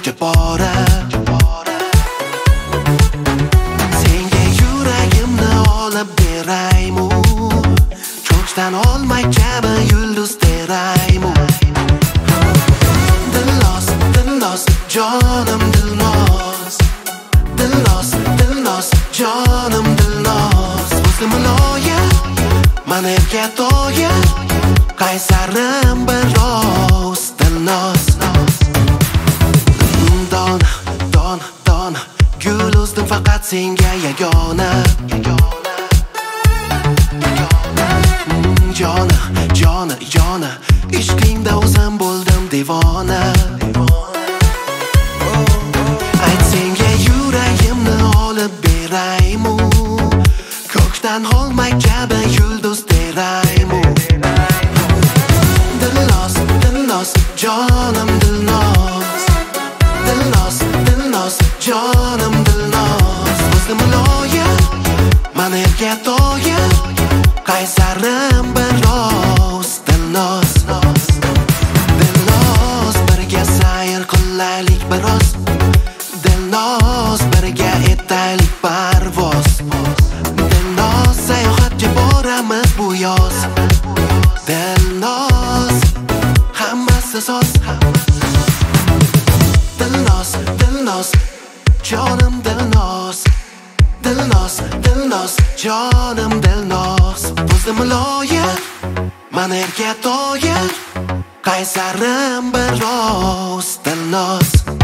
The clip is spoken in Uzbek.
jabora. Senga yuragimni olib beraymu, cho'chdan olmay kabi yulduz teraymu. Dilnos, dilnos, jonim dilnos. Dilnos, dilnos, jonim dilnos. O'zim loya, mana erga to'ya, qaysarim biroz dilnos. Don, gul uzdim faqat senga yagona. Jona, ishqingda o'zim bo'ldim devona. Ayt senga yuragimni olib beraymu, ko'kdan olmay kabi yulduz teraymu. Dilnos, dilnos, jonim dilnos. Dilnos, dilnos, jonim dilnos. O'zim loya, mana erga to'ya, qaysarim biroz dilnos. Dilnos, birga sayr qilaylik biroz. Dilnos, birga etaylik parvoz. Dilnos, sayohatga boramiz bu yoz. Dilnos, hammasi soz. Dilnos, dilnos, jonim dilnos. Dilnos, dilnos, jonim dilnos. O'zim loya, mana erga to'ya, qaysarim biroz dilnos.